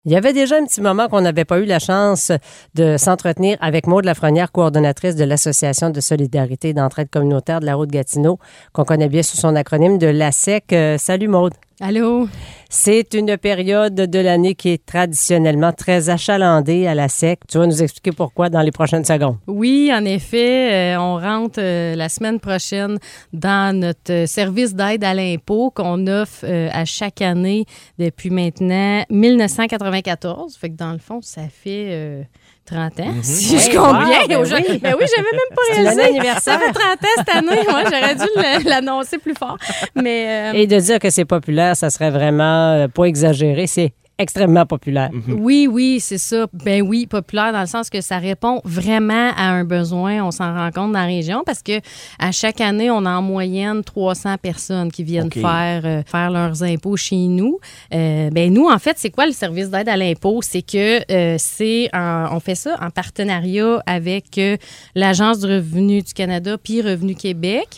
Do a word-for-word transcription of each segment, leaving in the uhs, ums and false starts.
Il y avait déjà un petit moment qu'on n'avait pas eu la chance de s'entretenir avec Maude Lafrenière, coordonnatrice de l'Association de solidarité et d'entraide communautaire de la Haute-Gatineau, qu'on connaît bien sous son acronyme de l'A S E C. Euh, salut Maude. Allô? C'est une période de l'année qui est traditionnellement très achalandée à l'A S E C. Tu vas nous expliquer pourquoi dans les prochaines secondes. Oui, en effet, euh, on rentre euh, la semaine prochaine dans notre service d'aide à l'impôt qu'on offre euh, à chaque année depuis maintenant mille neuf cent quatre-vingt-quatorze. Fait que dans le fond, ça fait... Euh, trente ans, mm-hmm. si ouais, je compte wow, bien. Ben oui, ben oui j'avais même pas réalisé. L'anniversaire. Ça fait trente ans cette année. Moi, j'aurais dû l'annoncer plus fort. Mais, euh... Et de dire que c'est populaire, ça serait vraiment euh, pas exagéré. C'est extrêmement populaire. Mm-hmm. Oui, oui, c'est ça. Ben oui, populaire dans le sens que ça répond vraiment à un besoin. On s'en rend compte dans la région parce que à chaque année, on a en moyenne trois cents personnes qui viennent okay. faire, euh, faire leurs impôts chez nous. Euh, ben nous, en fait, c'est quoi le service d'aide à l'impôt? C'est que euh, c'est un, on fait ça en partenariat avec euh, l'Agence du revenu du Canada puis Revenu Québec.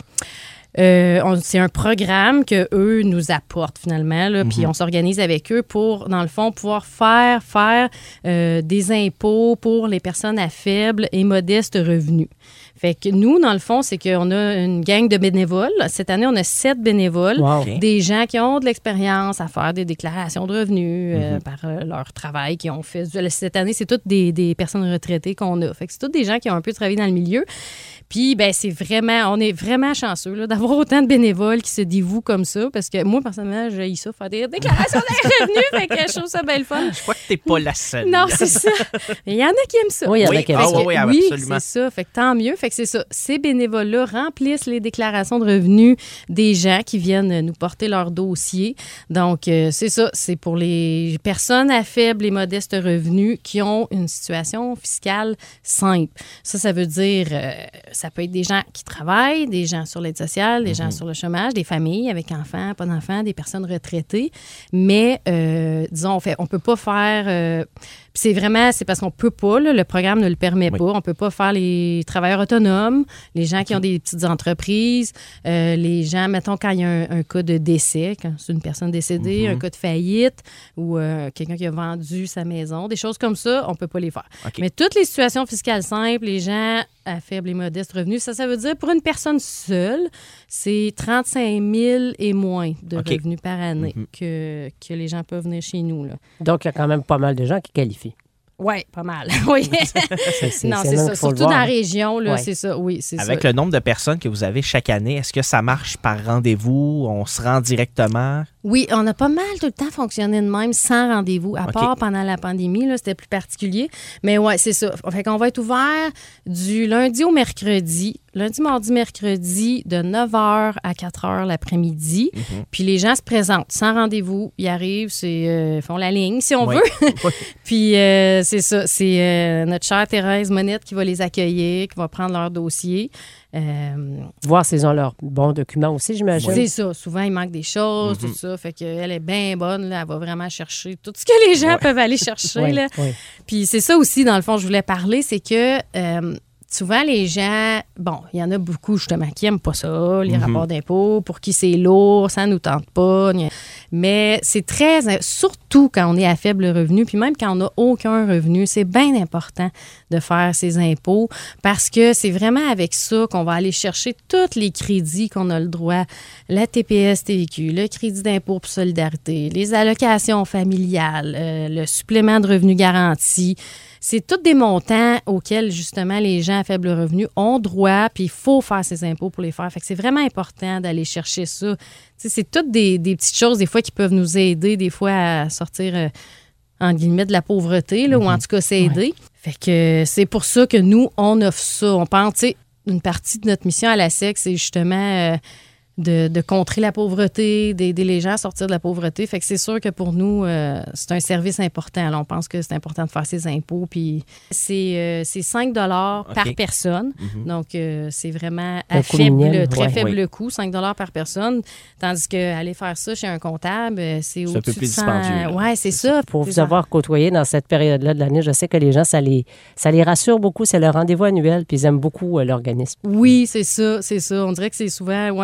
Euh, on, c'est un programme qu'eux nous apportent finalement, là, mm-hmm. puis on s'organise avec eux pour, dans le fond, pouvoir faire, faire euh, des impôts pour les personnes à faible et modeste revenu. Fait que nous, dans le fond, c'est qu'on a une gang de bénévoles. Cette année, on a sept bénévoles, wow. okay. des gens qui ont de l'expérience à faire des déclarations de revenus mm-hmm. euh, par euh, leur travail, qui ont fait... Cette année, c'est toutes des, des personnes retraitées qu'on a. Fait que c'est toutes des gens qui ont un peu travaillé dans le milieu. Puis, ben c'est vraiment... On est vraiment chanceux là, d'avoir autant de bénévoles qui se dévouent comme ça, parce que moi, personnellement, j'ai ça, faire des déclarations de revenus, fait que je trouve ça bien le fun. Je crois que t'es pas la seule. Non, c'est ça. Il y en a qui aiment ça. Oui, il y en a qui aiment ah, ça. Oui, oui, oui absolument. c'est ça. Fait que tant mieux. Fait que c'est ça. Ces bénévoles-là remplissent les déclarations de revenus des gens qui viennent nous porter leur dossier. Donc, euh, c'est ça. C'est pour les personnes à faible et modeste revenus qui ont une situation fiscale simple. Ça, ça veut dire, euh, ça peut être des gens qui travaillent, des gens sur l'aide sociale, des mm-hmm. gens sur le chômage, des familles avec enfants, pas d'enfants, des personnes retraitées. Mais, euh, disons, on fait, on peut pas faire... Euh, c'est vraiment, c'est parce qu'on peut pas, là, le programme ne le permet oui. pas. On peut pas faire les travailleurs autonomes, les gens qui ont des petites entreprises, euh, les gens, mettons, quand il y a un, un cas de décès, quand c'est une personne décédée, mm-hmm. un cas de faillite ou euh, quelqu'un qui a vendu sa maison, des choses comme ça, on peut pas les faire. Okay. Mais toutes les situations fiscales simples, les gens à faible et modeste revenu, ça, ça veut dire pour une personne seule, c'est trente-cinq mille et moins de okay. revenus par année mm-hmm. que, que les gens peuvent venir chez nous. Là. Donc, il y a quand même pas mal de gens qui qualifient. Oui, pas mal. Oui. c'est, c'est, non, c'est, c'est ça. Surtout dans la région, là, ouais. c'est ça. Oui, c'est Avec ça. le nombre de personnes que vous avez chaque année, est-ce que ça marche par rendez-vous? On se rend directement? Oui, on a pas mal tout le temps fonctionné de même sans rendez-vous, à okay. part pendant la pandémie, là, c'était plus particulier. Mais oui, c'est ça. Fait qu'on va être ouvert du lundi au mercredi, lundi, mardi, mercredi, de neuf heures à quatre heures l'après-midi. Mm-hmm. Puis les gens se présentent sans rendez-vous. Ils arrivent, c'est, euh, font la ligne, si on oui. veut. Oui. Puis euh, c'est ça, c'est euh, notre chère Thérèse Monette qui va les accueillir, qui va prendre leur dossier. Euh, Voir s'ils ont leurs bons documents aussi, j'imagine. C'est ça. Souvent, il manque des choses, mm-hmm. tout ça. Fait qu'elle est bien bonne. Là, elle va vraiment chercher tout ce que les gens ouais. peuvent aller chercher. ouais, là. Ouais. Puis c'est ça aussi, dans le fond, je voulais parler, c'est que... Euh, souvent, les gens, bon, il y en a beaucoup, justement, qui n'aiment pas ça, les mm-hmm. rapports d'impôts, pour qui c'est lourd, ça ne nous tente pas. Mais c'est très, surtout quand on est à faible revenu, puis même quand on n'a aucun revenu, c'est bien important de faire ses impôts parce que c'est vraiment avec ça qu'on va aller chercher tous les crédits qu'on a le droit. La T P S T V Q, le crédit d'impôt pour solidarité, les allocations familiales, euh, le supplément de revenu garanti. C'est tous des montants auxquels, justement, les gens à faible revenu ont droit, puis il faut faire ses impôts pour les faire. Fait que c'est vraiment important d'aller chercher ça. T'sais, c'est toutes des, des petites choses, des fois, qui peuvent nous aider, des fois, à sortir, euh, en guillemets, de la pauvreté, là, mm-hmm. ou en tout cas, s'aider. Ouais. Fait que c'est pour ça que nous, on offre ça. On pense, tu sais, une partie de notre mission à la S E C, c'est justement... Euh, De, de contrer la pauvreté, d'aider les gens à sortir de la pauvreté. Fait que c'est sûr que pour nous, euh, c'est un service important. Alors, on pense que c'est important de faire ses impôts. Puis c'est, euh, c'est cinq dollars okay. par personne. Mm-hmm. Donc, euh, c'est vraiment à faible, très ouais, faible ouais. coût, cinq dollars par personne. Tandis qu'aller faire ça chez un comptable, c'est, c'est au-dessus un peu plus de cent... dispendieux. Oui, c'est, c'est ça. ça. Pour vous avoir côtoyé dans cette période-là de l'année, je sais que les gens, ça les, ça les rassure beaucoup. C'est leur rendez-vous annuel, puis ils aiment beaucoup euh, l'organisme. Oui, c'est ça, c'est ça. On dirait que c'est souvent ouais, la période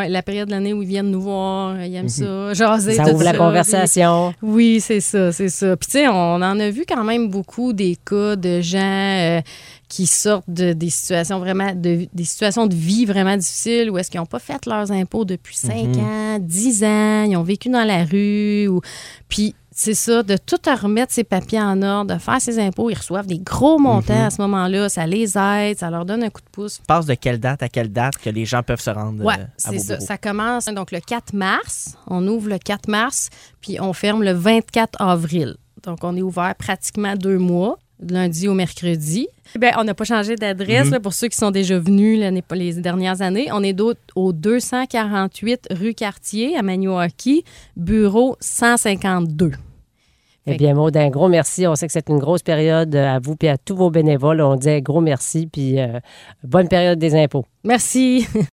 période de l'année où ils viennent nous voir, ils aiment ça, jaser, ça tout ouvre ça. la conversation. Puis, oui, c'est ça, c'est ça. Puis tu sais, on en a vu quand même beaucoup des cas de gens euh, qui sortent de des situations vraiment, de, des situations de vie vraiment difficiles où est-ce qu'ils n'ont pas fait leurs impôts depuis cinq mm-hmm. ans, dix ans, ils ont vécu dans la rue. Ou... Puis c'est ça, de tout remettre ses papiers en ordre, de faire ses impôts. Ils reçoivent des gros montants mm-hmm. à ce moment-là. Ça les aide, ça leur donne un coup de pouce. Passe de quelle date à quelle date que les gens peuvent se rendre ouais, euh, à c'est vos ça. bureaux? Ça commence donc le quatre mars. On ouvre le quatre mars, puis on ferme le vingt-quatre avril. Donc, on est ouvert pratiquement deux mois, de lundi au mercredi. Bien, on n'a pas changé d'adresse mm-hmm. là, pour ceux qui sont déjà venus là, les dernières années. On est au deux cent quarante-huit rue Cartier à Maniwaki, bureau cent cinquante-deux. Eh bien, Maude, un gros merci. On sait que c'est une grosse période à vous et à tous vos bénévoles. On dit un gros merci, puis euh, bonne période des impôts. Merci.